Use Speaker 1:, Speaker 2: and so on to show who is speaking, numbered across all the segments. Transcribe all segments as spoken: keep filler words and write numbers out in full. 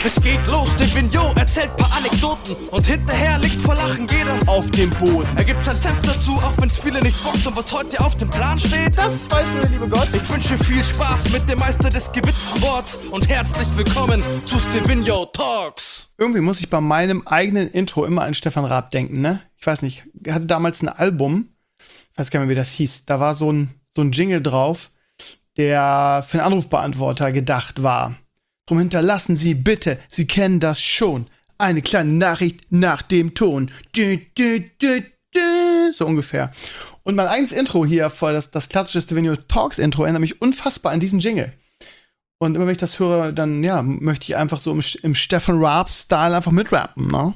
Speaker 1: Es geht los, der Vignot erzählt paar Anekdoten und hinterher liegt vor Lachen jeder auf dem Boden. Er gibt sein Senf dazu, auch wenn's viele nicht bockt. Und was heute auf dem Plan steht, das weiß nur der liebe Gott. Ich wünsche viel Spaß mit dem Meister des gewitzten Worts und herzlich willkommen zu Stevino Talks.
Speaker 2: Irgendwie muss ich bei meinem eigenen Intro immer an Stefan Raab denken, ne? Ich weiß nicht, er hatte damals ein Album, ich weiß gar nicht mehr, wie das hieß. Da war so ein, so ein Jingle drauf, der für einen Anrufbeantworter gedacht war. Drum hinterlassen Sie bitte, Sie kennen das schon, eine kleine Nachricht nach dem Ton. Du, du, du, du, so ungefähr. Und mein eigenes Intro hier, voll das, das klassische Stevino Talks Intro, erinnert mich unfassbar an diesen Jingle. Und immer wenn ich das höre, dann, ja, möchte ich einfach so im, im Stefan Raab-Style einfach mitrappen, ne?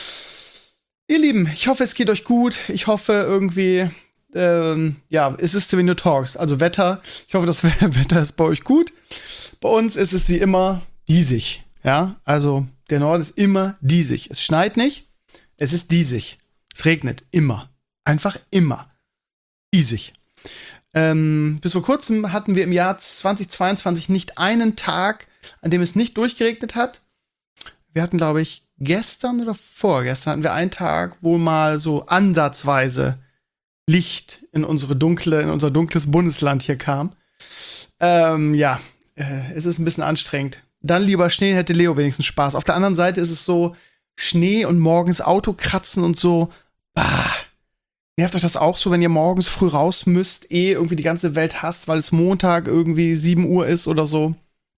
Speaker 2: Ihr Lieben, ich hoffe, es geht euch gut. Ich hoffe irgendwie, ähm, ja, es ist Stevino Talks, also Wetter. Ich hoffe, das Wetter ist bei euch gut. Bei uns ist es wie immer diesig, ja? Also, der Norden ist immer diesig. Es schneit nicht, es ist diesig. Es regnet immer. Einfach immer. Diesig. Ähm, bis vor kurzem hatten wir im Jahr zweitausendzweiundzwanzig nicht einen Tag, an dem es nicht durchgeregnet hat. Wir hatten, glaube ich, gestern oder vorgestern hatten wir einen Tag, wo mal so ansatzweise Licht in unsere dunkle, in unser dunkles Bundesland hier kam. Ähm, ja, äh, es ist ein bisschen anstrengend. Dann lieber Schnee, hätte Leo wenigstens Spaß. Auf der anderen Seite ist es so, Schnee und morgens Auto kratzen und so, bah. Nervt euch das auch so, wenn ihr morgens früh raus müsst, eh irgendwie die ganze Welt hasst, weil es Montag irgendwie sieben Uhr ist oder so?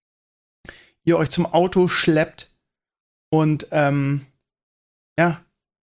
Speaker 2: Ihr euch zum Auto schleppt und, ähm, ja.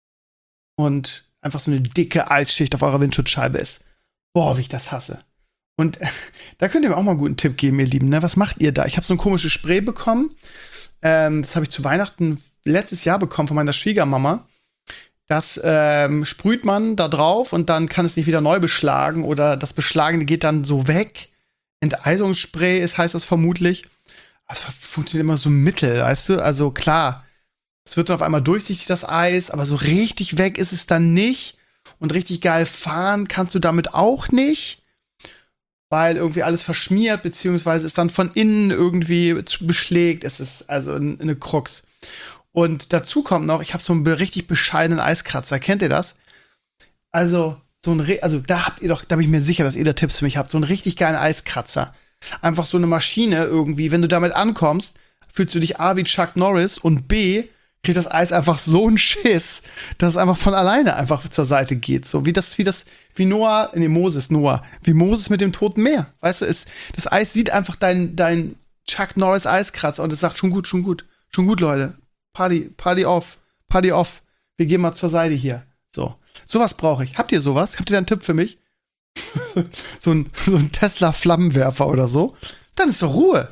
Speaker 2: Und einfach so eine dicke Eisschicht auf eurer Windschutzscheibe ist. Boah, wie ich das hasse. Und äh, da könnt ihr mir auch mal einen guten Tipp geben, ihr Lieben, ne? Was macht ihr da? Ich habe so ein komisches Spray bekommen. Ähm, das habe ich zu Weihnachten letztes Jahr bekommen von meiner Schwiegermama. Das ähm, sprüht man da drauf und dann kann es nicht wieder neu beschlagen oder das Beschlagene geht dann so weg. Enteisungsspray ist, heißt das vermutlich. Das funktioniert immer so mittel, weißt du? Also klar, es wird dann auf einmal durchsichtig, das Eis, aber so richtig weg ist es dann nicht. Und richtig geil fahren kannst du damit auch nicht, weil irgendwie alles verschmiert, beziehungsweise ist dann von innen irgendwie beschlägt. Es ist also eine Krux. Und dazu kommt noch, ich habe so einen richtig bescheidenen Eiskratzer. Kennt ihr das? Also, so ein Re- also da habt ihr doch, da bin ich mir sicher, dass ihr da Tipps für mich habt. So einen richtig geilen Eiskratzer. Einfach so eine Maschine irgendwie. Wenn du damit ankommst, fühlst du dich A wie Chuck Norris und B kriegt das Eis einfach so einen Schiss, dass es einfach von alleine einfach zur Seite geht. So wie das, wie das, wie Noah, nee, Moses, Noah, wie Moses mit dem Toten Meer. Weißt du, es, das Eis sieht einfach dein, dein Chuck Norris Eiskratzer und es sagt schon gut, schon gut, schon gut, Leute. Party, Party off, Party off. Wir gehen mal zur Seite hier. So. Sowas brauche ich. Habt ihr sowas? Habt ihr da einen Tipp für mich? so ein, so ein Tesla-Flammenwerfer oder so? Dann ist doch Ruhe.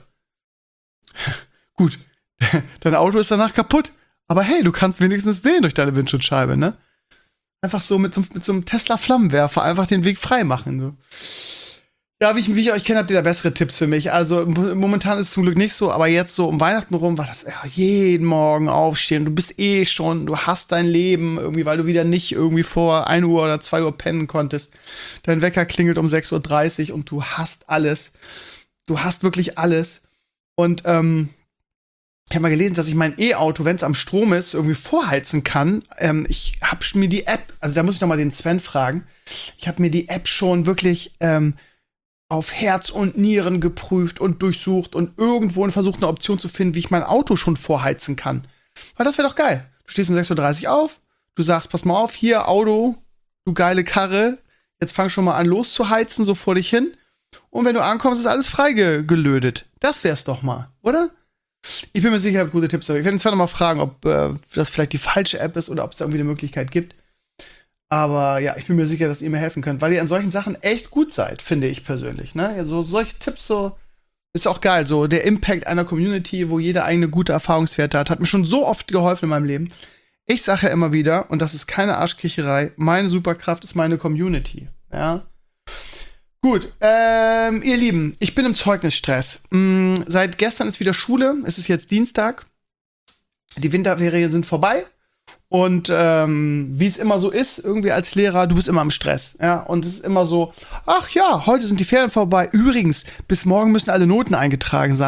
Speaker 2: Gut. Dein Auto ist danach kaputt. Aber hey, du kannst wenigstens sehen durch deine Windschutzscheibe, ne? Einfach so mit so, mit so einem Tesla-Flammenwerfer einfach den Weg frei machen. So. Ja, wie ich, wie ich euch kenne, habt ihr da bessere Tipps für mich. Also momentan ist es zum Glück nicht so, aber jetzt so um Weihnachten rum war das ja, jeden Morgen aufstehen. Du bist eh schon, du hast dein Leben irgendwie, weil du wieder nicht irgendwie vor ein Uhr oder zwei Uhr pennen konntest. Dein Wecker klingelt um sechs Uhr dreißig und du hast alles. Du hast wirklich alles. Und ähm, ich habe mal gelesen, dass ich mein E-Auto, wenn es am Strom ist, irgendwie vorheizen kann. Ähm, ich habe mir die App, also da muss ich noch mal den Sven fragen. Ich habe mir die App schon wirklich ähm, auf Herz und Nieren geprüft und durchsucht und irgendwo versucht, eine Option zu finden, wie ich mein Auto schon vorheizen kann. Weil das wäre doch geil. Du stehst um sechs Uhr dreißig auf, du sagst, pass mal auf, hier, Auto, du geile Karre, jetzt fang schon mal an loszuheizen, so vor dich hin. Und wenn du ankommst, ist alles freigelötet. Das wär's doch mal, oder? Ich bin mir sicher, ich habe gute Tipps. Aber ich werde den Sven noch mal fragen, ob äh, das vielleicht die falsche App ist oder ob es da irgendwie eine Möglichkeit gibt. Aber ja, ich bin mir sicher, dass ihr mir helfen könnt, weil ihr an solchen Sachen echt gut seid, finde ich persönlich. Ne? Also solche Tipps so, ist auch geil. So der Impact einer Community, wo jeder eigene gute Erfahrungswerte hat, hat mir schon so oft geholfen in meinem Leben. Ich sage ja immer wieder, und das ist keine Arschkriecherei, meine Superkraft ist meine Community. Ja. Gut, ähm, ihr Lieben, ich bin im Zeugnisstress. Mm, seit gestern ist wieder Schule, es ist jetzt Dienstag. Die Winterferien sind vorbei. Und ähm, wie es immer so ist, irgendwie als Lehrer, du bist immer im Stress. Ja? Und es ist immer so, ach ja, heute sind die Ferien vorbei. Übrigens, bis morgen müssen alle Noten eingetragen sein.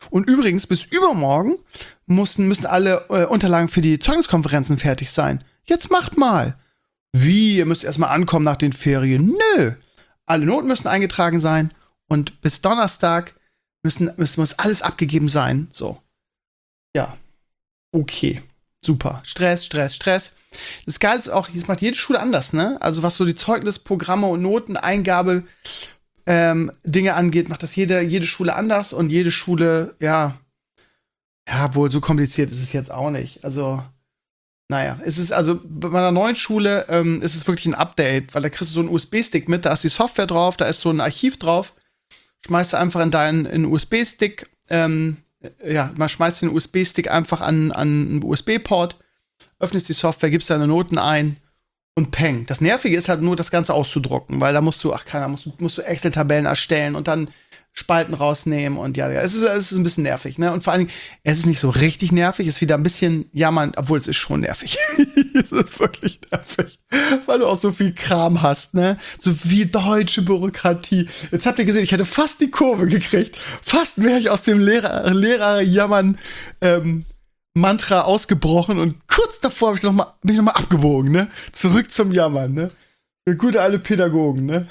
Speaker 2: Und übrigens, bis übermorgen müssen, müssen alle äh, Unterlagen für die Zeugniskonferenzen fertig sein. Jetzt macht mal. Wie? Ihr müsst erstmal ankommen nach den Ferien. Nö. Alle Noten müssen eingetragen sein und bis Donnerstag müssen, müssen, muss alles abgegeben sein. So. Ja. Okay. Super. Stress, Stress, Stress. Das Geile ist auch, das macht jede Schule anders, ne? Also was so die Zeugnisprogramme und Noteneingabe ähm, Dinge angeht, macht das jede, jede Schule anders und jede Schule, ja, ja, wohl so kompliziert ist es jetzt auch nicht. Also, naja, es ist also bei meiner neuen Schule ähm, ist es wirklich ein Update, weil da kriegst du so einen U S B-Stick mit, da ist die Software drauf, da ist so ein Archiv drauf, schmeißt du einfach in deinen in U S B-Stick, ähm, ja, man schmeißt den U S B-Stick einfach an, an einen U S B-Port, öffnest die Software, gibst deine Noten ein und peng. Das Nervige ist halt nur, das Ganze auszudrucken, weil da musst du, ach keiner, musst du, musst du Excel-Tabellen erstellen und dann Spalten rausnehmen und ja, ja, es ist, es ist ein bisschen nervig, ne? Und vor allen Dingen, es ist nicht so richtig nervig, es ist wieder ein bisschen jammern, obwohl es ist schon nervig. Es ist wirklich nervig, weil du auch so viel Kram hast, ne? So viel deutsche Bürokratie. Jetzt habt ihr gesehen, ich hätte fast die Kurve gekriegt. Fast wäre ich aus dem Lehrer, Lehrer jammern ähm, Mantra ausgebrochen und kurz davor hab ich noch mal, bin ich nochmal abgebogen, ne? Zurück zum Jammern, ne? Gute alte Pädagogen, ne?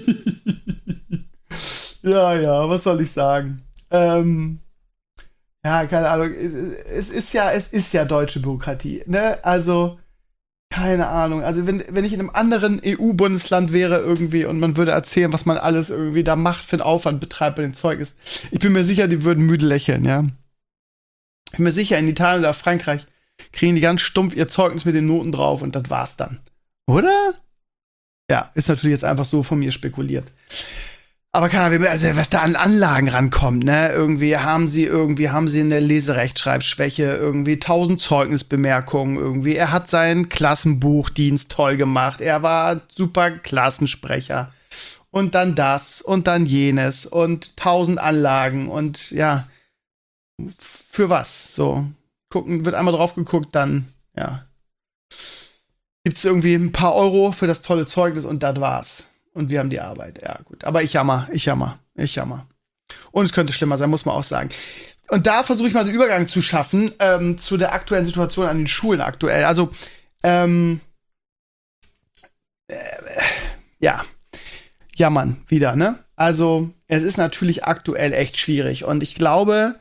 Speaker 2: Ja, ja, was soll ich sagen? Ähm, ja, keine Ahnung. Es ist ja, es ist ja deutsche Bürokratie, ne? Also, keine Ahnung. Also, wenn, wenn ich in einem anderen E U-Bundesland wäre irgendwie und man würde erzählen, was man alles irgendwie da macht für einen Aufwand betreibt bei dem Zeug ist, ich bin mir sicher, die würden müde lächeln, ja? Ich bin mir sicher, in Italien oder Frankreich kriegen die ganz stumpf ihr Zeugnis mit den Noten drauf und das war's dann. Oder? Ja, ist natürlich jetzt einfach so von mir spekuliert. Aber keine Ahnung, also was da an Anlagen rankommt, ne? Irgendwie haben sie irgendwie, haben sie eine Leserechtschreibschwäche, irgendwie tausend Zeugnisbemerkungen, irgendwie. Er hat seinen Klassenbuchdienst toll gemacht, er war super Klassensprecher. Und dann das und dann jenes und tausend Anlagen und ja, für was? So, gucken, wird einmal drauf geguckt, dann, ja. Gibt's irgendwie ein paar Euro für das tolle Zeugnis und das war's. Und wir haben die Arbeit. Ja, gut. Aber ich jammer, ich jammer, ich jammer. Und es könnte schlimmer sein, muss man auch sagen. Und da versuche ich mal den Übergang zu schaffen ähm, zu der aktuellen Situation an den Schulen aktuell. Also, ähm, äh, ja, jammern wieder, ne? Also, es ist natürlich aktuell echt schwierig. Und ich glaube,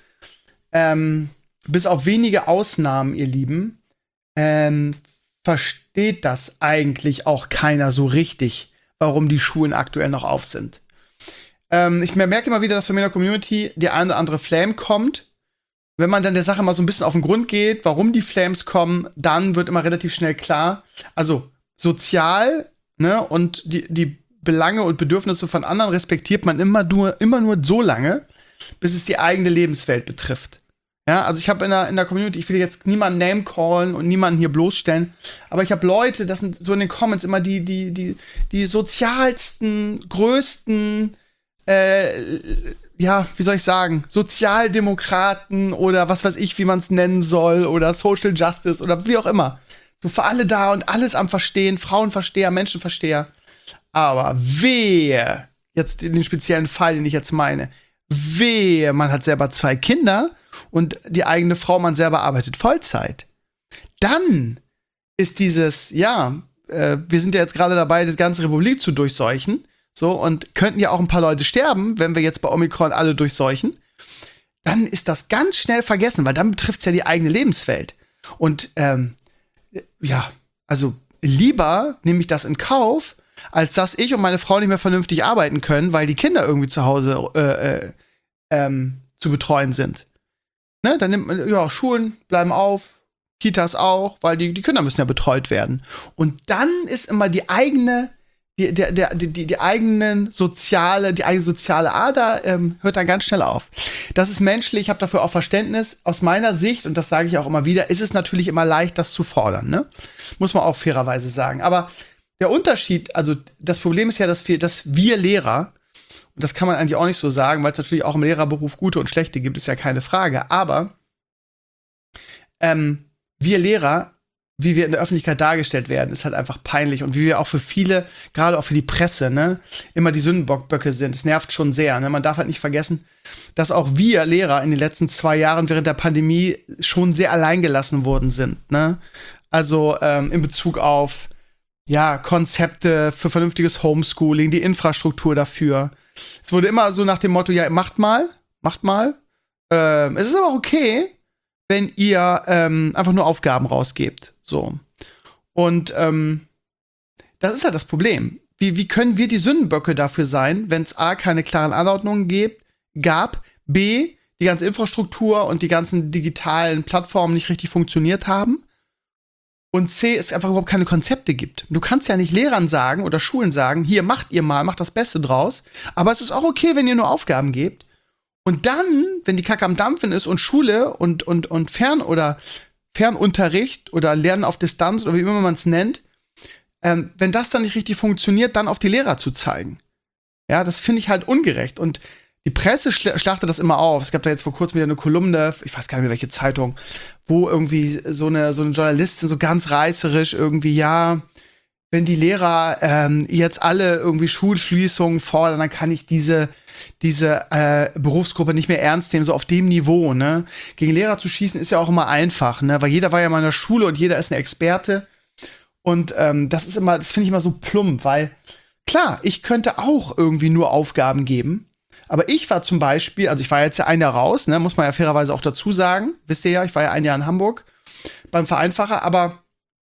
Speaker 2: ähm, bis auf wenige Ausnahmen, ihr Lieben, ähm, versteht das eigentlich auch keiner so richtig, warum die Schulen aktuell noch auf sind. Ähm, ich merke immer wieder, dass bei mir in der Community die eine oder andere Flame kommt. Wenn man dann der Sache mal so ein bisschen auf den Grund geht, warum die Flames kommen, dann wird immer relativ schnell klar, also sozial, ne, und die, die Belange und Bedürfnisse von anderen respektiert man immer nur, immer nur so lange, bis es die eigene Lebenswelt betrifft. Ja, also ich habe in der, in der Community, ich will jetzt niemanden name-callen und niemanden hier bloßstellen, aber ich habe Leute, das sind so in den Comments immer die, die, die, die sozialsten, größten, äh, ja, wie soll ich sagen, Sozialdemokraten oder was weiß ich, wie man es nennen soll, oder Social Justice oder wie auch immer. So für alle da und alles am Verstehen, Frauenversteher, Menschenversteher. Aber wehe, jetzt in den speziellen Fall, den ich jetzt meine, wehe, man hat selber zwei Kinder und die eigene Frau, man selber arbeitet Vollzeit. Dann ist dieses, ja, äh, wir sind ja jetzt gerade dabei, die ganze Republik zu durchseuchen, so, und könnten ja auch ein paar Leute sterben, wenn wir jetzt bei Omikron alle durchseuchen. Dann ist das ganz schnell vergessen, weil dann betrifft es ja die eigene Lebenswelt. Und, ähm, ja, also lieber nehme ich das in Kauf, als dass ich und meine Frau nicht mehr vernünftig arbeiten können, weil die Kinder irgendwie zu Hause äh, äh, ähm, zu betreuen sind. Ne, dann nimmt man, ja, Schulen bleiben auf, Kitas auch, weil die, die Kinder müssen ja betreut werden. Und dann ist immer die eigene, die, der, der, die, die, die eigenen soziale, die eigene soziale Ader ähm, hört dann ganz schnell auf. Das ist menschlich, ich habe dafür auch Verständnis. Aus meiner Sicht, und das sage ich auch immer wieder, ist es natürlich immer leicht, das zu fordern, ne? Muss man auch fairerweise sagen. Aber der Unterschied, also das Problem ist ja, dass wir, dass wir Lehrer, und das kann man eigentlich auch nicht so sagen, weil es natürlich auch im Lehrerberuf gute und schlechte gibt, ist ja keine Frage. Aber ähm, wir Lehrer wie wir in der Öffentlichkeit dargestellt werden, ist halt einfach peinlich. Und wie wir auch für viele, gerade auch für die Presse, ne, immer die Sündenbockböcke sind. Das nervt schon sehr. Ne? Man darf halt nicht vergessen, dass auch wir Lehrer in den letzten zwei Jahren während der Pandemie schon sehr alleingelassen worden sind. Ne? Also ähm, in Bezug auf ja, Konzepte für vernünftiges Homeschooling, die Infrastruktur dafür. Es wurde immer so nach dem Motto, ja, macht mal, macht mal. Ähm, es ist aber auch okay, wenn ihr ähm, einfach nur Aufgaben rausgebt. So. Und ähm, das ist halt das Problem. Wie, wie können wir die Sündenböcke dafür sein, wenn es A, keine klaren Anordnungen gibt, gab, B, die ganze Infrastruktur und die ganzen digitalen Plattformen nicht richtig funktioniert haben und C, es einfach überhaupt keine Konzepte gibt. Du kannst ja nicht Lehrern sagen oder Schulen sagen, hier, macht ihr mal, macht das Beste draus, aber es ist auch okay, wenn ihr nur Aufgaben gebt. Und dann, wenn die Kacke am Dampfen ist und Schule und, und, und Fern- oder Fernunterricht oder Lernen auf Distanz oder wie immer man es nennt, ähm, wenn das dann nicht richtig funktioniert, dann auf die Lehrer zu zeigen. Ja, das finde ich halt ungerecht. Und die Presse schl- schlachtet das immer auf. Es gab da jetzt vor kurzem wieder eine Kolumne, ich weiß gar nicht mehr welche Zeitung, wo irgendwie so eine, so eine Journalistin so ganz reißerisch irgendwie, ja, wenn die Lehrer ähm, jetzt alle irgendwie Schulschließungen fordern, dann kann ich diese, diese äh, Berufsgruppe nicht mehr ernst nehmen, so auf dem Niveau, ne? Gegen Lehrer zu schießen ist ja auch immer einfach, ne? Weil jeder war ja mal in der Schule und jeder ist ein Experte. Und ähm, das ist immer, das finde ich immer so plump, weil klar, ich könnte auch irgendwie nur Aufgaben geben, aber ich war zum Beispiel, also ich war jetzt ja ein Jahr raus, ne? Muss man ja fairerweise auch dazu sagen, wisst ihr ja, ich war ja ein Jahr in Hamburg beim Vereinfacher, aber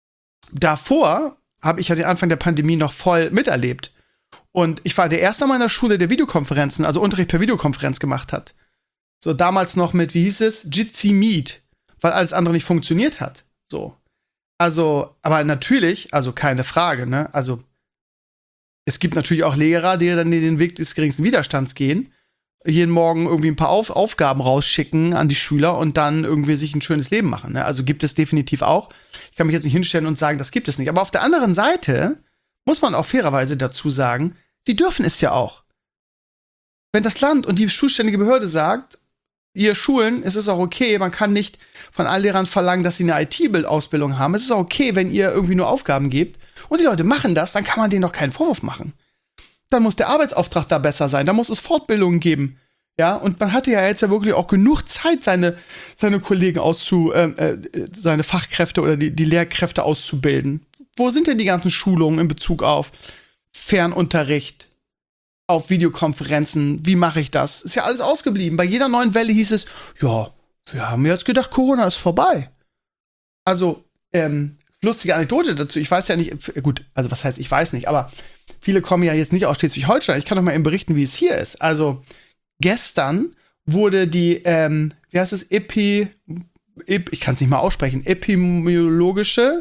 Speaker 2: davor habe ich ja den Anfang der Pandemie noch voll miterlebt. Und ich war der Erste an meiner Schule, der Videokonferenzen, also Unterricht per Videokonferenz gemacht hat. So damals noch mit, wie hieß es, Jitsi Meet, weil alles andere nicht funktioniert hat. So. Also, aber natürlich, also keine Frage, ne? Also, es gibt natürlich auch Lehrer, die dann den Weg des geringsten Widerstands gehen, jeden Morgen irgendwie ein paar Auf- Aufgaben rausschicken an die Schüler und dann irgendwie sich ein schönes Leben machen. Ne? Also gibt es definitiv auch. Ich kann mich jetzt nicht hinstellen und sagen, das gibt es nicht. Aber auf der anderen Seite muss man auch fairerweise dazu sagen, sie dürfen es ja auch. Wenn das Land und die schulständige Behörde sagt, ihr Schulen, es ist auch okay, man kann nicht von allen Lehrern verlangen, dass sie eine I T-Ausbildung haben. Es ist auch okay, wenn ihr irgendwie nur Aufgaben gebt und die Leute machen das, dann kann man denen doch keinen Vorwurf machen. Dann muss der Arbeitsauftrag da besser sein, da muss es Fortbildungen geben. Ja, und man hatte ja jetzt ja wirklich auch genug Zeit, seine, seine Kollegen auszu, äh, äh, seine Fachkräfte oder die, die Lehrkräfte auszubilden. Wo sind denn die ganzen Schulungen in Bezug auf Fernunterricht, auf Videokonferenzen? Wie mache ich das? Ist ja alles ausgeblieben. Bei jeder neuen Welle hieß es, ja, wir haben jetzt gedacht, Corona ist vorbei. Also, ähm, lustige Anekdote dazu. Ich weiß ja nicht, gut, also was heißt, ich weiß nicht, aber viele kommen ja jetzt nicht aus Schleswig-Holstein. Ich kann doch mal eben berichten, wie es hier ist. Also, gestern wurde die, ähm, wie heißt es, Epi, Ep, ich kann es nicht mal aussprechen, epidemiologische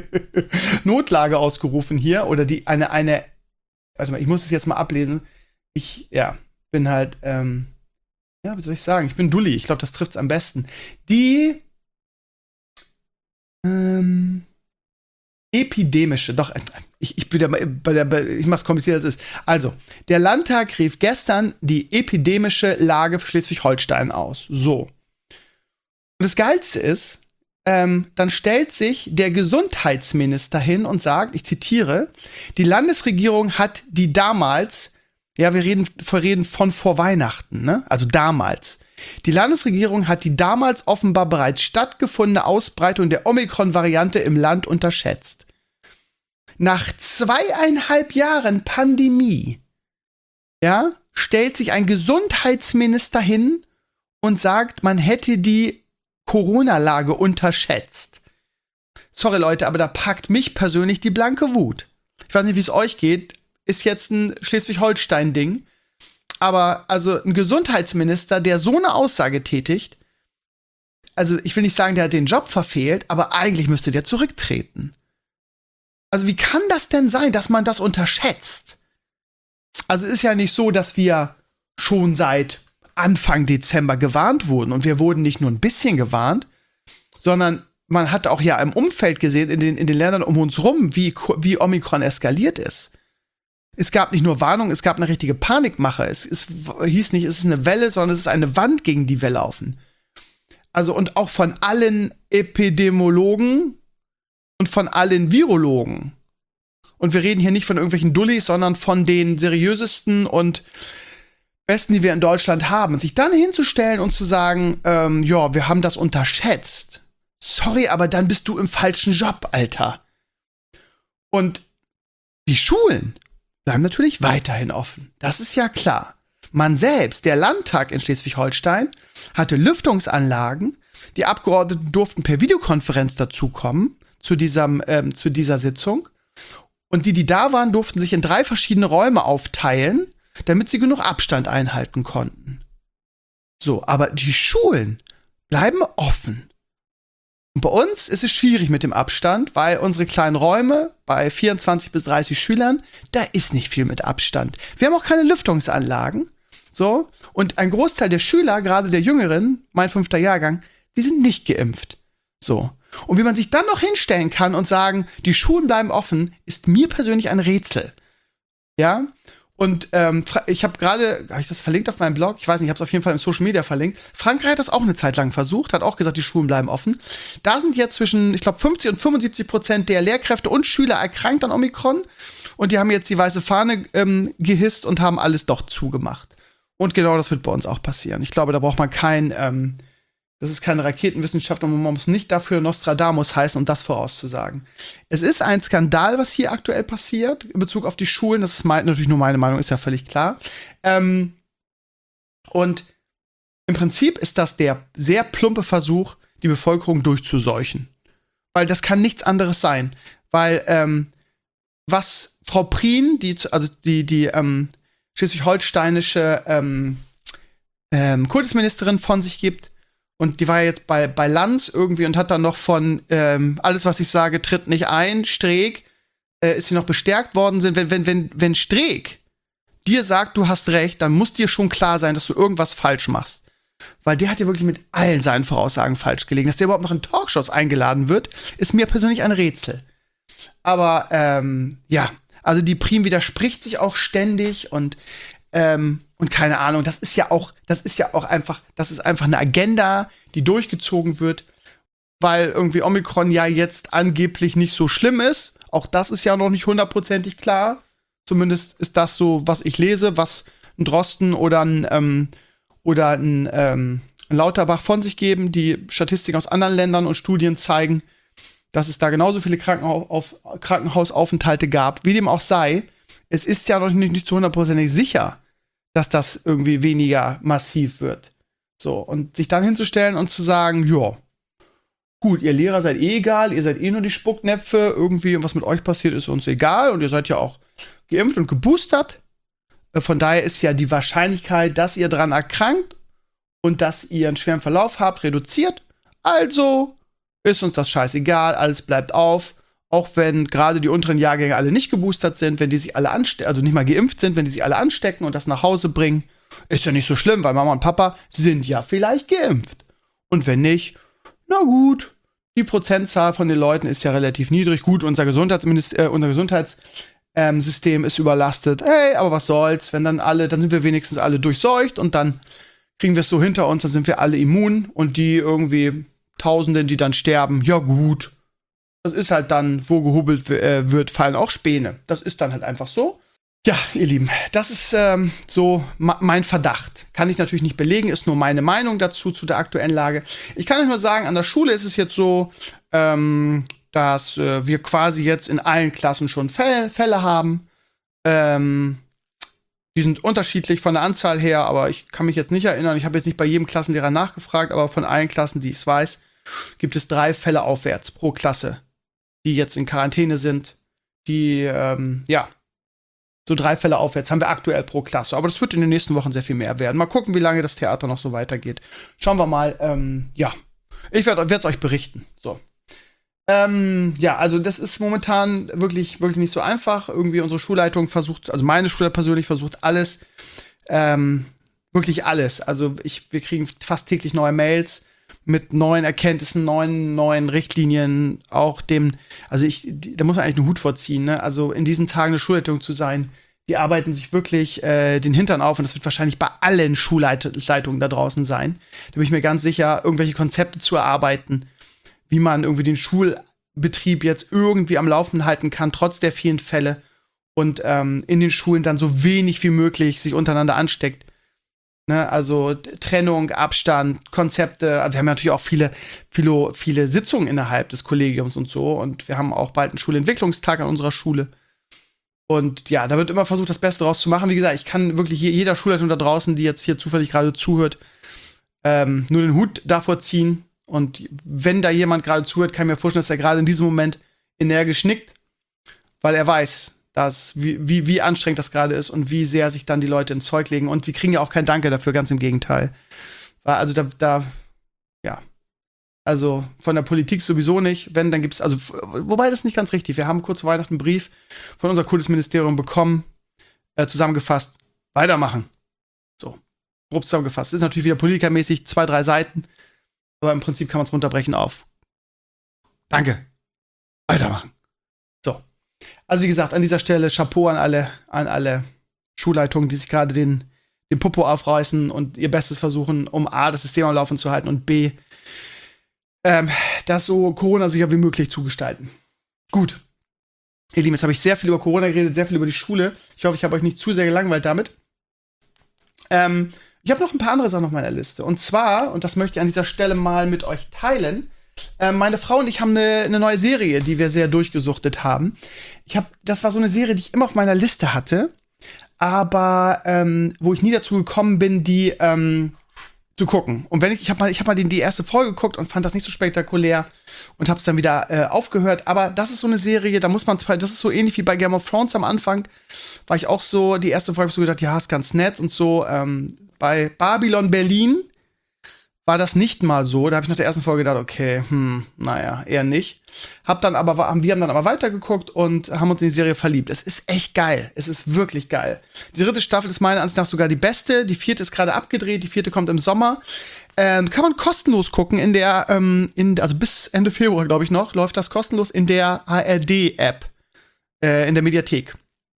Speaker 2: Notlage ausgerufen hier. Oder die, eine, eine, warte mal, ich muss es jetzt mal ablesen. Ich, ja, bin halt, ähm, ja, wie soll ich sagen? Ich bin Dulli. Ich glaube, das trifft es am besten. Die, ähm, epidemische, doch, ich, ich bin ja bei der, bei, ich mach's kompliziert, als es ist. Also, der Landtag rief gestern die epidemische Lage für Schleswig-Holstein aus. So. Und das Geilste ist, ähm, dann stellt sich der Gesundheitsminister hin und sagt, ich zitiere, die Landesregierung hat die damals, ja, wir reden, wir reden von vor Weihnachten, ne? Also damals. Die Landesregierung hat die damals offenbar bereits stattgefundene Ausbreitung der Omikron-Variante im Land unterschätzt. Nach zweieinhalb Jahren Pandemie, ja, stellt sich ein Gesundheitsminister hin und sagt, man hätte die Corona-Lage unterschätzt. Sorry, Leute, aber da packt mich persönlich die blanke Wut. Ich weiß nicht, wie es euch geht. Ist jetzt ein Schleswig-Holstein-Ding. Aber also ein Gesundheitsminister, der so eine Aussage tätigt, also ich will nicht sagen, der hat den Job verfehlt, aber eigentlich müsste der zurücktreten. Also wie kann das denn sein, dass man das unterschätzt? Also es ist ja nicht so, dass wir schon seit Anfang Dezember gewarnt wurden. Und wir wurden nicht nur ein bisschen gewarnt, sondern man hat auch ja im Umfeld gesehen, in den, in den Ländern um uns rum, wie, wie Omikron eskaliert ist. Es gab nicht nur Warnung, es gab eine richtige Panikmache. Es, es hieß nicht, es ist eine Welle, sondern es ist eine Wand, gegen die wir laufen. Also und auch von allen Epidemiologen und von allen Virologen, und wir reden hier nicht von irgendwelchen Dullis, sondern von den seriösesten und besten, die wir in Deutschland haben, sich dann hinzustellen und zu sagen, ähm, ja, wir haben das unterschätzt. Sorry, aber dann bist du im falschen Job, Alter. Und die Schulen bleiben natürlich weiterhin offen. Das ist ja klar. Man selbst, der Landtag in Schleswig-Holstein, hatte Lüftungsanlagen. Die Abgeordneten durften per Videokonferenz dazukommen zu, diesem, ähm, zu dieser Sitzung. Und die, die da waren, durften sich in drei verschiedene Räume aufteilen, damit sie genug Abstand einhalten konnten. So, aber die Schulen bleiben offen. Und bei uns ist es schwierig mit dem Abstand, weil unsere kleinen Räume bei vierundzwanzig bis dreißig Schülern, da ist nicht viel mit Abstand. Wir haben auch keine Lüftungsanlagen. So, und ein Großteil der Schüler, gerade der Jüngeren, mein fünfter Jahrgang, die sind nicht geimpft. So. Und wie man sich dann noch hinstellen kann und sagen, die Schulen bleiben offen, ist mir persönlich ein Rätsel. Ja? Und ähm, ich habe gerade, habe ich das verlinkt auf meinem Blog? Ich weiß nicht, ich habe es auf jeden Fall im Social Media verlinkt. Frankreich hat das auch eine Zeit lang versucht, hat auch gesagt, die Schulen bleiben offen. Da sind jetzt zwischen, ich glaube, fünfzig und fünfundsiebzig Prozent der Lehrkräfte und Schüler erkrankt an Omikron. Und die haben jetzt die weiße Fahne ähm, gehisst und haben alles doch zugemacht. Und genau das wird bei uns auch passieren. Ich glaube, da braucht man kein, ähm, das ist keine Raketenwissenschaft und man muss nicht dafür Nostradamus heißen, um das vorauszusagen. Es ist ein Skandal, was hier aktuell passiert in Bezug auf die Schulen. Das ist mein, natürlich nur meine Meinung, ist ja völlig klar. Ähm, und im Prinzip ist das der sehr plumpe Versuch, die Bevölkerung durchzuseuchen. Weil das kann nichts anderes sein. Weil, ähm, was Frau Prien, die, also die, die, ähm, schleswig-holsteinische ähm, ähm, Kultusministerin von sich gibt. Und die war ja jetzt bei, bei Lanz irgendwie und hat dann noch von ähm, alles, was ich sage, tritt nicht ein, Streeck, äh, ist sie noch bestärkt worden sind. Wenn, wenn, wenn, wenn Streeck dir sagt, du hast recht, dann muss dir schon klar sein, dass du irgendwas falsch machst. Weil der hat ja wirklich mit allen seinen Voraussagen falsch gelegen. Dass der überhaupt noch in Talkshows eingeladen wird, ist mir persönlich ein Rätsel. Aber, ähm, ja, also die Prien widerspricht sich auch ständig und, ähm, und keine Ahnung, das ist ja auch, das ist ja auch einfach, das ist einfach eine Agenda, die durchgezogen wird, weil irgendwie Omikron ja jetzt angeblich nicht so schlimm ist. Auch das ist ja noch nicht hundertprozentig klar. Zumindest ist das so, was ich lese, was ein Drosten oder ein, ähm, oder ein, ähm, ein Lauterbach von sich geben. Die Statistiken aus anderen Ländern und Studien zeigen, dass es da genauso viele Krankenhaus- auf, Krankenhausaufenthalte gab, wie dem auch sei. Es ist ja noch nicht, nicht zu hundertprozentig sicher, dass das irgendwie weniger massiv wird. So, und sich dann hinzustellen und zu sagen, ja, gut, ihr Lehrer seid eh egal, ihr seid eh nur die Spucknäpfe, irgendwie, und was mit euch passiert, ist uns egal, und ihr seid ja auch geimpft und geboostert. Von daher ist ja die Wahrscheinlichkeit, dass ihr dran erkrankt und dass ihr einen schweren Verlauf habt, reduziert. Also ist uns das scheißegal, alles bleibt auf. Auch wenn gerade die unteren Jahrgänge alle nicht geboostert sind, wenn die sich alle anstecken, also nicht mal geimpft sind, wenn die sich alle anstecken und das nach Hause bringen, ist ja nicht so schlimm, weil Mama und Papa sind ja vielleicht geimpft. Und wenn nicht, na gut, die Prozentzahl von den Leuten ist ja relativ niedrig. Gut, unser Gesundheitsminister, äh, unser Gesundheitssystem ist überlastet. Hey, aber was soll's, wenn dann alle, dann sind wir wenigstens alle durchseucht und dann kriegen wir es so hinter uns, dann sind wir alle immun und die irgendwie Tausenden, die dann sterben, ja gut. Das ist halt dann, wo gehubelt äh, wird, fallen auch Späne. Das ist dann halt einfach so. Ja, ihr Lieben, das ist ähm, so ma- mein Verdacht. Kann ich natürlich nicht belegen, ist nur meine Meinung dazu, zu der aktuellen Lage. Ich kann euch nur sagen, an der Schule ist es jetzt so, ähm, dass äh, wir quasi jetzt in allen Klassen schon Fälle, Fälle haben. Ähm, die sind unterschiedlich von der Anzahl her, aber ich kann mich jetzt nicht erinnern. Ich habe jetzt nicht bei jedem Klassenlehrer nachgefragt, aber von allen Klassen, die ich weiß, gibt es drei Fälle aufwärts pro Klasse, die jetzt in Quarantäne sind. Die, ähm, ja, so drei Fälle aufwärts haben wir aktuell pro Klasse. Aber das wird in den nächsten Wochen sehr viel mehr werden. Mal gucken, wie lange das Theater noch so weitergeht. Schauen wir mal. Ähm, ja, ich werde es euch berichten. So. Ähm, ja, also das ist momentan wirklich, wirklich nicht so einfach. Irgendwie unsere Schulleitung versucht, also meine Schule persönlich versucht alles, ähm, wirklich alles. Also ich, wir kriegen fast täglich neue Mails mit neuen Erkenntnissen, neuen, neuen Richtlinien, auch dem, also ich, die, da muss man eigentlich einen Hut vorziehen, ne? Also in diesen Tagen eine Schulleitung zu sein, die arbeiten sich wirklich äh, den Hintern auf und das wird wahrscheinlich bei allen Schulleitungen da draußen sein. Da bin ich mir ganz sicher, irgendwelche Konzepte zu erarbeiten, wie man irgendwie den Schulbetrieb Betrieb jetzt irgendwie am Laufen halten kann, trotz der vielen Fälle und ähm, in den Schulen dann so wenig wie möglich sich untereinander ansteckt. Ne? Also Trennung, Abstand, Konzepte. Also wir haben ja natürlich auch viele, viele, viele Sitzungen innerhalb des Kollegiums und so. Und wir haben auch bald einen Schulentwicklungstag an unserer Schule. Und ja, da wird immer versucht, das Beste draus zu machen. Wie gesagt, ich kann wirklich jeder Schulleitung da draußen, die jetzt hier zufällig gerade zuhört, ähm, nur den Hut davor ziehen. Und wenn da jemand gerade zuhört, kann ich mir vorstellen, dass er gerade in diesem Moment energisch nickt, weil er weiß, dass, wie, wie, wie anstrengend das gerade ist und wie sehr sich dann die Leute ins Zeug legen. Und sie kriegen ja auch kein Danke dafür, ganz im Gegenteil. Weil also da, da, ja, also von der Politik sowieso nicht. Wenn, dann gibt's, also, wobei das ist nicht ganz richtig. Wir haben kurz vor Weihnachten einen Brief von unser Kultusministerium bekommen, äh, zusammengefasst, weitermachen. So, grob zusammengefasst. Das ist natürlich wieder politikermäßig, zwei, drei Seiten. Aber im Prinzip kann man es runterbrechen auf Danke. Weitermachen. So. Also wie gesagt, an dieser Stelle Chapeau an alle, an alle Schulleitungen, die sich gerade den, den Popo aufreißen und ihr Bestes versuchen, um A, das System am Laufen zu halten und B, ähm, das so Corona-sicher wie möglich zu gestalten. Gut. Ihr Lieben, jetzt habe ich sehr viel über Corona geredet, sehr viel über die Schule. Ich hoffe, ich habe euch nicht zu sehr gelangweilt damit. Ähm, Ich habe noch ein paar andere Sachen auf meiner Liste. Und zwar, und das möchte ich an dieser Stelle mal mit euch teilen, äh, meine Frau und ich haben eine, eine neue Serie, die wir sehr durchgesuchtet haben. Ich hab, das war so eine Serie, die ich immer auf meiner Liste hatte, aber ähm, wo ich nie dazu gekommen bin, die ähm, zu gucken. Und wenn ich, ich habe mal, ich hab mal die, die erste Folge geguckt und fand das nicht so spektakulär und habe es dann wieder äh, aufgehört. Aber das ist so eine Serie, da muss man zwar, das ist so ähnlich wie bei Game of Thrones am Anfang, war ich auch so, die erste Folge habe ich so gedacht, ja, ist ganz nett und so, ähm, bei Babylon Berlin war das nicht mal so. Da habe ich nach der ersten Folge gedacht, okay, hm, naja, eher nicht. Hab dann aber, haben, wir haben dann aber weitergeguckt und haben uns in die Serie verliebt. Es ist echt geil. Es ist wirklich geil. Die dritte Staffel ist meiner Ansicht nach sogar die beste. Die vierte ist gerade abgedreht. Die vierte kommt im Sommer. Ähm, kann man kostenlos gucken in der, ähm, in, also bis Ende Februar, glaube ich noch, läuft das kostenlos in der A R D-App, äh, in der Mediathek.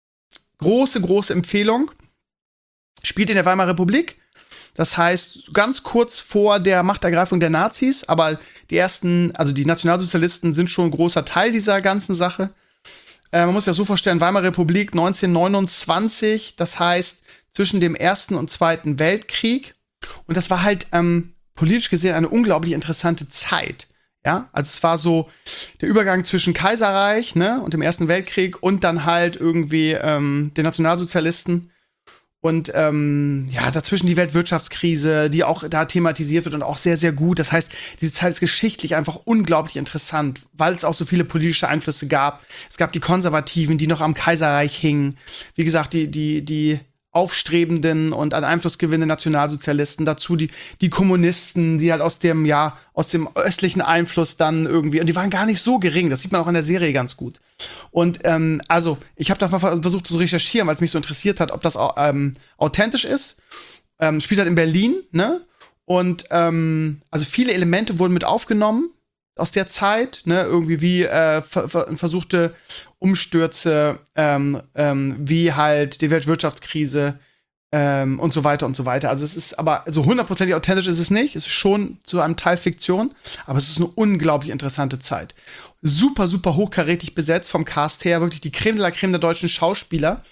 Speaker 2: Große, große Empfehlung. Spielt in der Weimarer Republik. Das heißt, ganz kurz vor der Machtergreifung der Nazis, aber die ersten, also die Nationalsozialisten sind schon ein großer Teil dieser ganzen Sache. Äh, man muss sich das so vorstellen, Weimarer Republik neunzehnhundertneunundzwanzig, das heißt zwischen dem Ersten und Zweiten Weltkrieg. Und das war halt ähm, politisch gesehen eine unglaublich interessante Zeit. Ja, also es war so der Übergang zwischen Kaiserreich, ne, und dem Ersten Weltkrieg und dann halt irgendwie ähm, den Nationalsozialisten. Und ähm, ja, dazwischen die Weltwirtschaftskrise, die auch da thematisiert wird und auch sehr, sehr gut. Das heißt, diese Zeit ist geschichtlich einfach unglaublich interessant, weil es auch so viele politische Einflüsse gab. Es gab die Konservativen, die noch am Kaiserreich hingen. Wie gesagt, die, die, die aufstrebenden und an Einfluss gewinnenden Nationalsozialisten, dazu die, die Kommunisten, die halt aus dem, ja, aus dem östlichen Einfluss dann irgendwie, und die waren gar nicht so gering, das sieht man auch in der Serie ganz gut. Und ähm, also, ich habe da versucht zu recherchieren, weil es mich so interessiert hat, ob das ähm, authentisch ist. Ähm, spielt halt in Berlin, ne? Und ähm, also viele Elemente wurden mit aufgenommen aus der Zeit, ne? Irgendwie wie äh, ver ver versuchte Umstürze, ähm, ähm, wie halt die Weltwirtschaftskrise ähm, und so weiter und so weiter. Also es ist aber so hundertprozentig authentisch ist es nicht. Es ist schon zu einem Teil Fiktion, aber es ist eine unglaublich interessante Zeit. Super, super hochkarätig besetzt vom Cast her. Wirklich die Creme de la Creme der deutschen Schauspieler.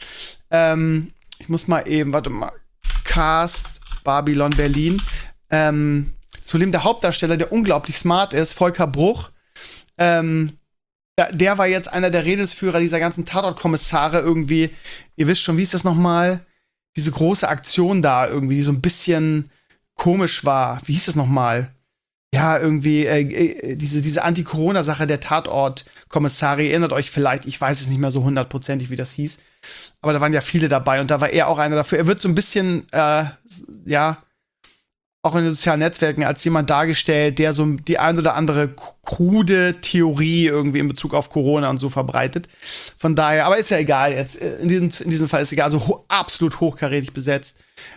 Speaker 2: Ähm, ich muss mal eben, warte mal. Cast, Babylon Berlin. Ähm, zudem der Hauptdarsteller, der unglaublich smart ist, Volker Bruch. Ähm, der war jetzt einer der Redelsführer dieser ganzen Tatortkommissare irgendwie. Ihr wisst schon, wie ist das nochmal? Diese große Aktion da irgendwie, die so ein bisschen komisch war. Wie hieß das nochmal? Ja, irgendwie äh, äh, diese, diese Anti-Corona-Sache der Tatortkommissare. Ihr erinnert euch vielleicht, ich weiß es nicht mehr so hundertprozentig, wie das hieß. Aber da waren ja viele dabei und da war er auch einer dafür. Er wird so ein bisschen, äh, ja, auch in den sozialen Netzwerken als jemand dargestellt, der so die ein oder andere krude Theorie irgendwie in Bezug auf Corona und so verbreitet. Von daher, aber ist ja egal jetzt. In diesem, in diesem Fall ist egal. Also ho absolut hochkarätig besetzt.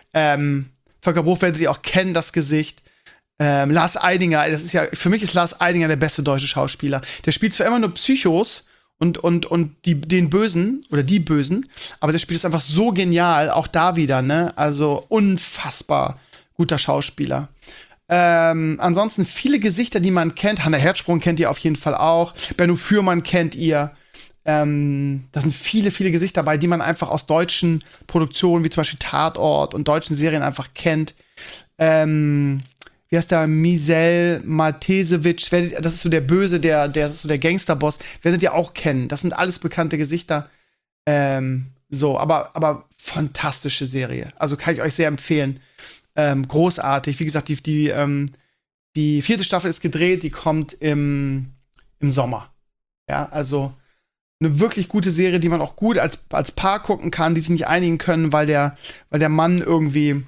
Speaker 2: Ähm, Volker Bruch werden Sie auch kennen, das Gesicht. Ähm, Lars Eidinger, das ist ja, für mich ist Lars Eidinger der beste deutsche Schauspieler. Der spielt zwar immer nur Psychos und, und, und die, den Bösen oder die Bösen, aber der spielt es einfach so genial, auch da wieder, ne? Also unfassbar guter Schauspieler. Ähm, ansonsten viele Gesichter, die man kennt. Hannah Herzsprung kennt ihr auf jeden Fall auch. Benno Fürmann kennt ihr. Ähm, da sind viele, viele Gesichter dabei, die man einfach aus deutschen Produktionen, wie zum Beispiel Tatort und deutschen Serien einfach kennt. Ähm, wie heißt der? Misel Matesewitsch. Das ist so der Böse, der, der ist so der Gangsterboss. Werdet ihr auch kennen. Das sind alles bekannte Gesichter. Ähm, so, aber, aber fantastische Serie. Also kann ich euch sehr empfehlen. Ähm, großartig. Wie gesagt, die, die, ähm, die vierte Staffel ist gedreht, die kommt im, im Sommer. Ja, also eine wirklich gute Serie, die man auch gut als, als Paar gucken kann, die sich nicht einigen können, weil der, weil der Mann irgendwie,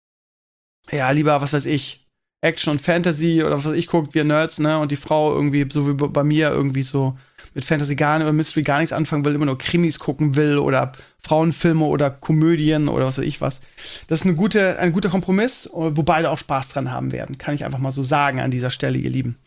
Speaker 2: ja, lieber, was weiß ich, Action und Fantasy oder was weiß ich, guckt, wir Nerds, ne? Und die Frau irgendwie, so wie bei mir, irgendwie so mit Fantasy gar nicht oder Mystery gar nichts anfangen will, immer nur Krimis gucken will oder Frauenfilme oder Komödien oder was weiß ich was. Das ist eine gute, ein guter Kompromiss, wo beide auch Spaß dran haben werden. Kann ich einfach mal so sagen an dieser Stelle, ihr Lieben.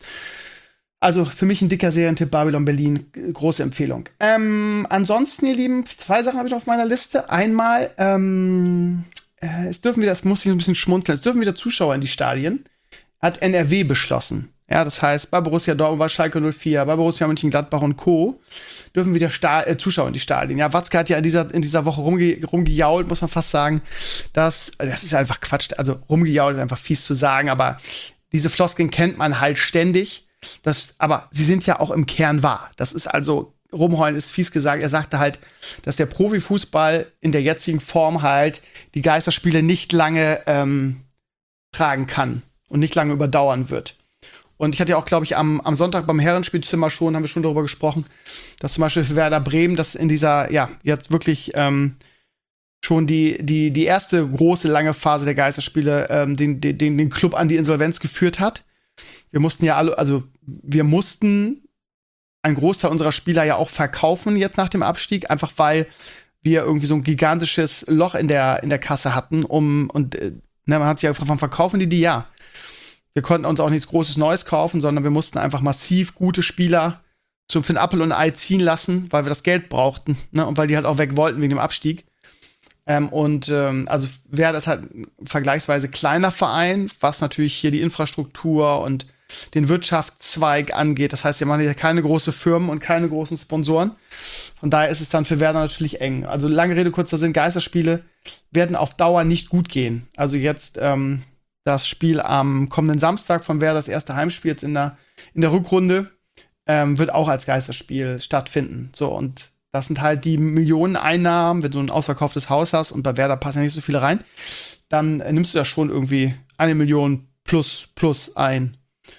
Speaker 2: Also für mich ein dicker Serientipp, Babylon Berlin, große Empfehlung. Ähm, ansonsten, ihr Lieben, zwei Sachen habe ich noch auf meiner Liste. Einmal, ähm, äh, es dürfen wieder, das muss ich ein bisschen schmunzeln, es dürfen wieder Zuschauer in die Stadien. Hat N R W beschlossen. Ja, das heißt, bei Borussia Dortmund, bei Schalke null vier, bei Borussia Mönchengladbach und Co. dürfen wieder Sta- äh, Zuschauer in die Stadien. Ja, Watzke hat ja in dieser, in dieser Woche rumge- rumgejault, muss man fast sagen. Dass, das ist einfach Quatsch. Also rumgejault ist einfach fies zu sagen, aber diese Floskeln kennt man halt ständig. Das, aber sie sind ja auch im Kern wahr. Das ist also, rumheulen ist fies gesagt. Er sagte halt, dass der Profifußball in der jetzigen Form halt die Geisterspiele nicht lange ähm, tragen kann und nicht lange überdauern wird. Und ich hatte ja auch, glaube ich, am, am Sonntag beim Herrenspielzimmer schon, haben wir schon darüber gesprochen, dass zum Beispiel für Werder Bremen, das in dieser, ja, jetzt wirklich ähm, schon die, die, die erste große, lange Phase der Geisterspiele ähm, den, den, den Club an die Insolvenz geführt hat. Wir mussten ja alle, also wir mussten einen Großteil unserer Spieler ja auch verkaufen jetzt nach dem Abstieg, einfach weil wir irgendwie so ein gigantisches Loch in der, in der Kasse hatten, um, und äh, ne, man hat sich ja gefragt, wann verkaufen die die? Ja. Wir konnten uns auch nichts Großes Neues kaufen, sondern wir mussten einfach massiv gute Spieler zum für ein Apfel und ein Ei ziehen lassen, weil wir das Geld brauchten, ne? Und weil die halt auch weg wollten wegen dem Abstieg. Ähm, und ähm, also wäre das halt ein vergleichsweise kleiner Verein, was natürlich hier die Infrastruktur und den Wirtschaftszweig angeht. Das heißt, wir machen ja keine großen Firmen und keine großen Sponsoren. Von daher ist es dann für Werder natürlich eng. Also lange Rede, kurzer Sinn, Geisterspiele werden auf Dauer nicht gut gehen. Also jetzt ähm, das Spiel am kommenden Samstag von Werder, das erste Heimspiel jetzt in der, in der Rückrunde, ähm, wird auch als Geisterspiel stattfinden. So, und das sind halt die Millioneneinnahmen, wenn du ein ausverkauftes Haus hast und bei Werder passen ja nicht so viele rein, dann äh, nimmst du da schon irgendwie eine Million plus, plus ein.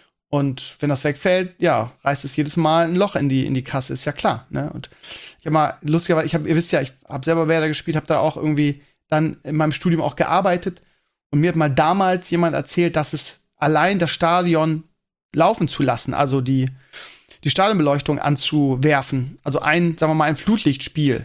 Speaker 2: Und wenn das wegfällt, ja, reißt es jedes Mal ein Loch in die, in die Kasse, ist ja klar. Ne? Und ich habe mal, lustigerweise, ich hab, ihr wisst ja, ich habe selber Werder gespielt, habe da auch irgendwie dann in meinem Studium auch gearbeitet. Und mir hat mal damals jemand erzählt, dass es allein das Stadion laufen zu lassen, also die, die Stadionbeleuchtung anzuwerfen, also ein, sagen wir mal, ein Flutlichtspiel,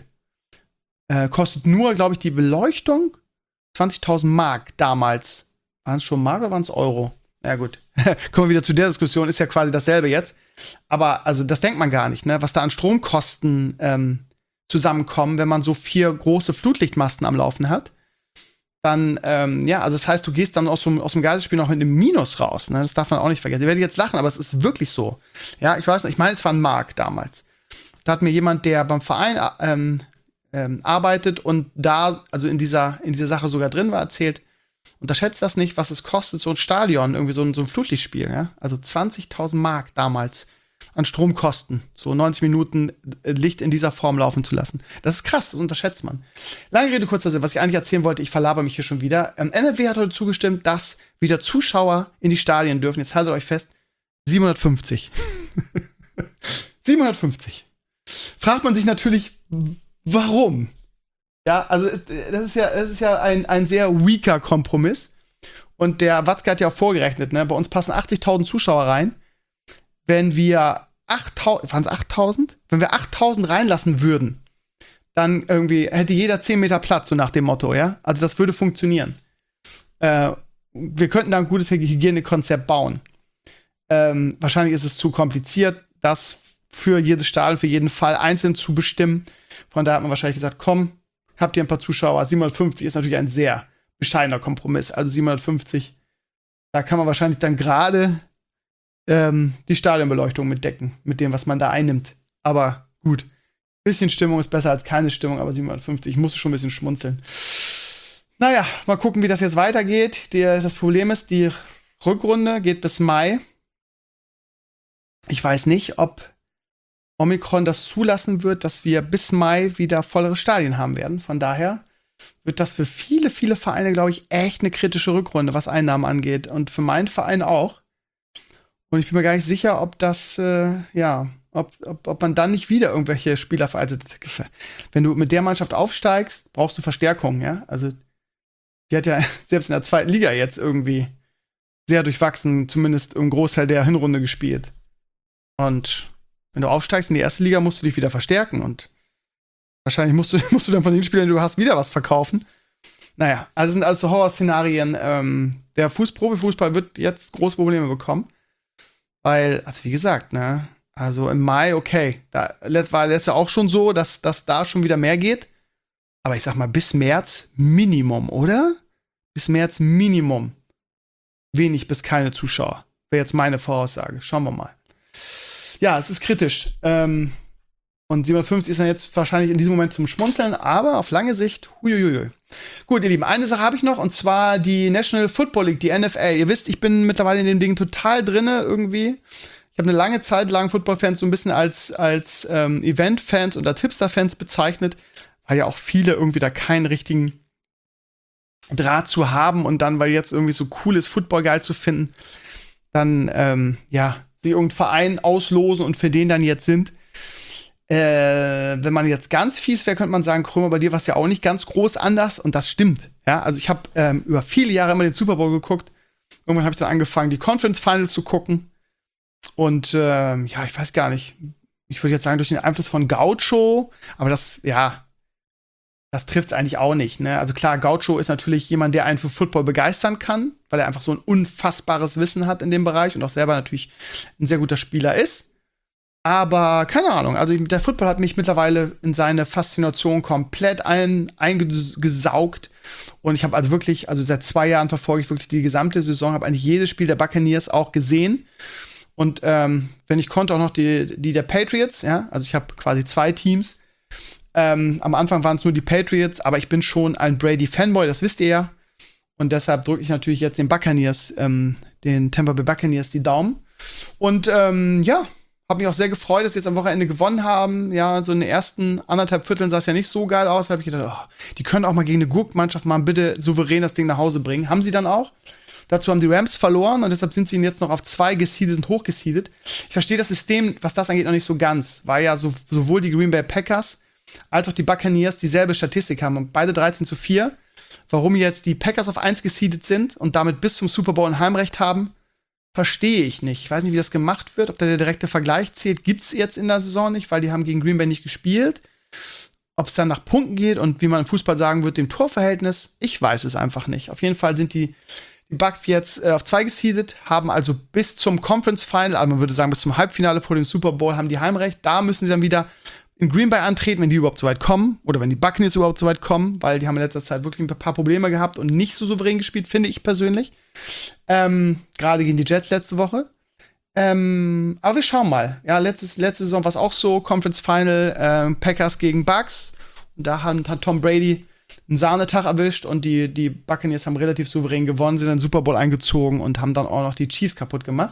Speaker 2: äh, kostet nur, glaube ich, die Beleuchtung zwanzigtausend Mark damals. Waren es schon Mark oder waren es Euro? Ja, gut. Kommen wir wieder zu der Diskussion, ist ja quasi dasselbe jetzt. Aber also das denkt man gar nicht, ne? Was da an Stromkosten ähm, zusammenkommen, wenn man so vier große Flutlichtmasten am Laufen hat. Dann, ähm, ja, also das heißt, du gehst dann aus dem, aus dem Geisterspiel noch mit einem Minus raus, ne? Das darf man auch nicht vergessen. Ihr werdet jetzt lachen, aber es ist wirklich so. Ja, ich weiß nicht, ich meine, es war ein Mark damals. Da hat mir jemand, der beim Verein ähm, ähm, arbeitet und da, also in dieser, in dieser Sache sogar drin war, erzählt, unterschätzt das nicht, was es kostet, so ein Stadion, irgendwie so ein, so ein Flutlichtspiel, ja? Also zwanzigtausend Mark damals an Stromkosten, so neunzig Minuten Licht in dieser Form laufen zu lassen. Das ist krass, das unterschätzt man. Lange Rede, kurzer Sinn, was ich eigentlich erzählen wollte, ich verlaber mich hier schon wieder. Ähm, N R W hat heute zugestimmt, dass wieder Zuschauer in die Stadien dürfen. Jetzt haltet euch fest, siebenhundertfünfzig. siebenhundertfünfzig. Fragt man sich natürlich, warum? Ja, also das ist ja, das ist ja ein, ein sehr weaker Kompromiss. Und der Watzke hat ja auch vorgerechnet, ne? Bei uns passen achtzigtausend Zuschauer rein. Wenn wir achttausend, waren es achttausend? Wenn wir achttausend reinlassen würden, dann irgendwie hätte jeder zehn Meter Platz, so nach dem Motto, ja? Also das würde funktionieren. Äh, wir könnten da ein gutes Hygienekonzept bauen. Ähm, wahrscheinlich ist es zu kompliziert, das für jedes Stadion, für jeden Fall einzeln zu bestimmen. Von daher hat man wahrscheinlich gesagt, komm, habt ihr ein paar Zuschauer? siebenhundertfünfzig ist natürlich ein sehr bescheidener Kompromiss. Also siebenhundertfünfzig, Da kann man wahrscheinlich dann gerade ähm, die Stadionbeleuchtung mitdecken, mit dem, was man da einnimmt. Aber gut, bisschen Stimmung ist besser als keine Stimmung, aber siebenhundertfünfzig, ich musste schon ein bisschen schmunzeln. Naja, mal gucken, wie das jetzt weitergeht. Die, das Problem ist, die Rückrunde geht bis Mai. Ich weiß nicht, ob Omikron das zulassen wird, dass wir bis Mai wieder vollere Stadien haben werden. Von daher wird das für viele, viele Vereine, glaube ich, echt eine kritische Rückrunde, was Einnahmen angeht. Und für meinen Verein auch. Und ich bin mir gar nicht sicher, ob das, äh, ja, ob, ob, ob man dann nicht wieder irgendwelche Spieler veraltet. Wenn du mit der Mannschaft aufsteigst, brauchst du Verstärkung, ja. Also, die hat ja selbst in der zweiten Liga jetzt irgendwie sehr durchwachsen, zumindest im Großteil der Hinrunde gespielt. Und wenn du aufsteigst in die erste Liga, musst du dich wieder verstärken. Und wahrscheinlich musst du, musst du dann von den Spielern, die du hast, wieder was verkaufen. Naja, also sind alles so Horrorszenarien. Ähm, der Fuß- Profifußball wird jetzt große Probleme bekommen. Weil, also wie gesagt, ne, also im Mai, okay, da war letztes Jahr auch schon so, dass, dass da schon wieder mehr geht. Aber ich sag mal, bis März Minimum, oder? Bis März Minimum. Wenig bis keine Zuschauer. Wäre jetzt meine Voraussage. Schauen wir mal. Ja, es ist kritisch. Ähm, und siebenhundertfünfzig ist dann jetzt wahrscheinlich in diesem Moment zum Schmunzeln, aber auf lange Sicht, huiuiui. Gut, ihr Lieben, eine Sache habe ich noch, und zwar die National Football League, die N F L. Ihr wisst, ich bin mittlerweile in dem Ding total drinne irgendwie. Ich habe eine lange Zeit lang Football-Fans so ein bisschen als, als ähm, Event-Fans oder Tipster-Fans bezeichnet, weil ja auch viele irgendwie da keinen richtigen Draht zu haben und dann, weil jetzt irgendwie so cool ist, Football geil zu finden, dann, ähm, ja, sie irgendeinen Verein auslosen und für den dann jetzt sind. Äh, wenn man jetzt ganz fies wäre, könnte man sagen, Krömer, bei dir war es ja auch nicht ganz groß anders, und das stimmt. Ja, also ich habe ähm, über viele Jahre immer den Super Bowl geguckt. Irgendwann habe ich dann angefangen, die Conference Finals zu gucken. Und ähm, ja, ich weiß gar nicht. Ich würde jetzt sagen, durch den Einfluss von Gaucho, aber das, ja, das trifft es eigentlich auch nicht. Ne? Also klar, Gaucho ist natürlich jemand, der einen für Football begeistern kann, weil er einfach so ein unfassbares Wissen hat in dem Bereich und auch selber natürlich ein sehr guter Spieler ist. Aber keine Ahnung, also der Football hat mich mittlerweile in seine Faszination komplett ein, eingesaugt. Und ich habe also wirklich, also seit zwei Jahren verfolge ich wirklich die gesamte Saison, habe eigentlich jedes Spiel der Buccaneers auch gesehen. Und ähm, wenn ich konnte, auch noch die, die der Patriots, ja, also ich habe quasi zwei Teams. Ähm, am Anfang waren es nur die Patriots, aber ich bin schon ein Brady-Fanboy, das wisst ihr ja. Und deshalb drücke ich natürlich jetzt den Buccaneers, ähm, den Tampa Bay Buccaneers die Daumen. Und ähm, ja, habe mich auch sehr gefreut, dass sie jetzt am Wochenende gewonnen haben. Ja, so in den ersten anderthalb Vierteln sah es ja nicht so geil aus. Da habe ich gedacht, oh, die können auch mal gegen eine Gurkenmannschaft mal bitte souverän das Ding nach Hause bringen. Haben sie dann auch. Dazu haben die Rams verloren und deshalb sind sie jetzt noch auf zwei gesiedet und hochgesiedet. Ich verstehe das System, was das angeht, noch nicht so ganz. Weil ja so, sowohl die Green Bay Packers als auch die Buccaneers dieselbe Statistik haben. Und beide dreizehn zu vier. Warum jetzt die Packers auf eins gesiedet sind und damit bis zum Super Bowl ein Heimrecht haben, verstehe ich nicht. Ich weiß nicht, wie das gemacht wird, ob da der direkte Vergleich zählt. Gibt es jetzt in der Saison nicht, weil die haben gegen Green Bay nicht gespielt. Ob es dann nach Punkten geht und wie man im Fußball sagen wird, dem Torverhältnis, ich weiß es einfach nicht. Auf jeden Fall sind die, die Bucks jetzt äh, auf zwei gesiedet, haben also bis zum Conference Final, also man würde sagen bis zum Halbfinale vor dem Super Bowl, haben die Heimrecht. Da müssen sie dann wieder in Green Bay antreten, wenn die überhaupt so weit kommen oder wenn die Buccaneers überhaupt so weit kommen, weil die haben in letzter Zeit wirklich ein paar Probleme gehabt und nicht so souverän gespielt, finde ich persönlich. Ähm, gerade gegen die Jets letzte Woche. Ähm, aber wir schauen mal. Ja, letztes, letzte Saison war es auch so, Conference Final, ähm, Packers gegen Bucks. Und da hat, hat Tom Brady einen Sahnetag erwischt und die, die Buccaneers haben relativ souverän gewonnen, sind in den Super Bowl eingezogen und haben dann auch noch die Chiefs kaputt gemacht.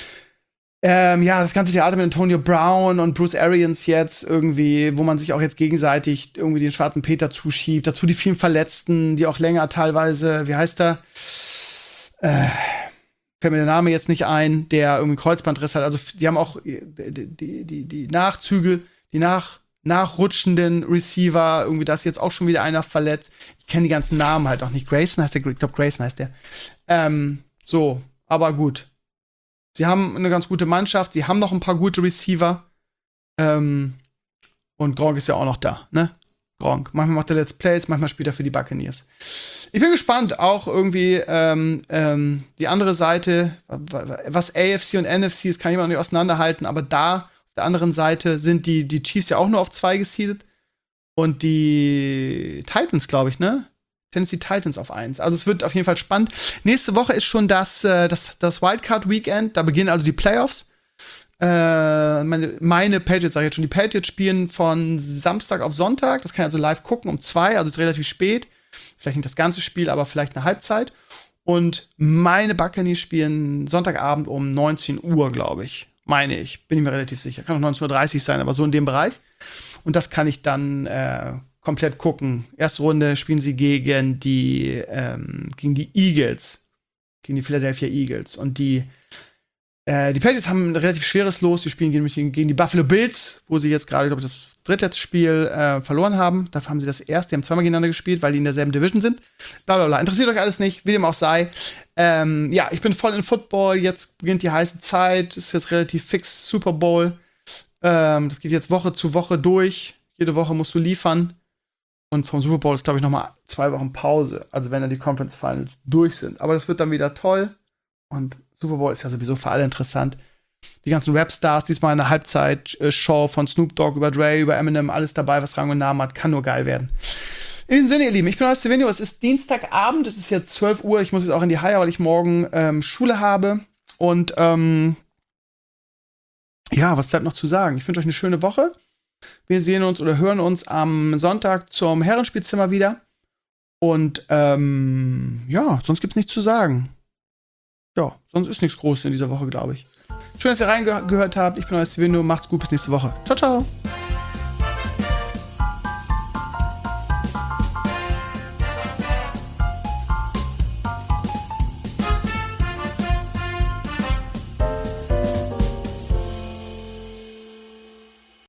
Speaker 2: Ähm, ja, das ganze Theater mit Antonio Brown und Bruce Arians jetzt irgendwie, wo man sich auch jetzt gegenseitig irgendwie den schwarzen Peter zuschiebt. Dazu die vielen Verletzten, die auch länger teilweise, wie heißt der? Äh, fällt mir der Name jetzt nicht ein, der irgendwie Kreuzbandriss hat. Also die haben auch die, die, die, die Nachzüge, die nach, nachrutschenden Receiver, irgendwie da ist jetzt auch schon wieder einer verletzt. Ich kenne die ganzen Namen halt auch nicht. Grayson heißt der, ich glaube Grayson heißt der. Ähm, so, aber gut. Sie haben eine ganz gute Mannschaft, sie haben noch ein paar gute Receiver. Ähm, und Gronk ist ja auch noch da, ne? Gronk. Manchmal macht er Let's Plays, manchmal spielt er für die Buccaneers. Ich bin gespannt, auch irgendwie ähm, ähm, die andere Seite, was A F C und N F C ist, kann ich immer noch nicht auseinanderhalten, aber da, auf der anderen Seite, sind die, die Chiefs ja auch nur auf zwei gesiedet. Und die Titans, glaube ich, ne? Tennessee Titans auf eins. Also es wird auf jeden Fall spannend. Nächste Woche ist schon das, äh, das, das Wildcard-Weekend. Da beginnen also die Playoffs. Äh, meine, meine Patriots, sag ich jetzt schon, die Patriots spielen von Samstag auf Sonntag. Das kann ich also live gucken um zwei, also ist relativ spät. Vielleicht nicht das ganze Spiel, aber vielleicht eine Halbzeit. Und meine Buccaneers spielen Sonntagabend um neunzehn Uhr, glaube ich. Meine ich. Bin ich mir relativ sicher. Kann auch neunzehn Uhr dreißig sein, aber so in dem Bereich. Und das kann ich dann äh, komplett gucken. Erste Runde spielen sie gegen die, ähm, gegen die Eagles. Gegen die Philadelphia Eagles. Und die, äh, die Patriots haben ein relativ schweres Los. Die spielen gegen, gegen die Buffalo Bills, wo sie jetzt gerade, glaube ich, das drittletzte Spiel äh, verloren haben. Dafür haben sie das erste. Die haben zweimal gegeneinander gespielt, weil die in derselben Division sind. Blablabla. Interessiert euch alles nicht, wie dem auch sei. Ähm, ja, ich bin voll in Football. Jetzt beginnt die heiße Zeit. Ist jetzt relativ fix Super Bowl. Ähm, das geht jetzt Woche zu Woche durch. Jede Woche musst du liefern. Und vom Super Bowl ist, glaube ich, noch mal zwei Wochen Pause. Also wenn dann die Conference Finals durch sind. Aber das wird dann wieder toll. Und Super Bowl ist ja sowieso für alle interessant. Die ganzen Rap-Stars, diesmal eine Halbzeit-Show von Snoop Dogg über Dre, über Eminem, alles dabei, was Rang und Namen hat. Kann nur geil werden. In diesem Sinne, ihr Lieben, ich bin euer Stevenio. Es ist Dienstagabend. Es ist jetzt zwölf Uhr. Ich muss jetzt auch in die Haie, weil ich morgen ähm, Schule habe. Und, ähm, ja, was bleibt noch zu sagen? Ich wünsche euch eine schöne Woche. Wir sehen uns oder hören uns am Sonntag zum Herrenspielzimmer wieder. Und ähm, ja, sonst gibt's nichts zu sagen. Ja, sonst ist nichts Großes in dieser Woche, glaube ich. Schön, dass ihr reingehört habt. Ich bin euer Stevenio. Macht's gut, bis nächste Woche. Ciao, ciao.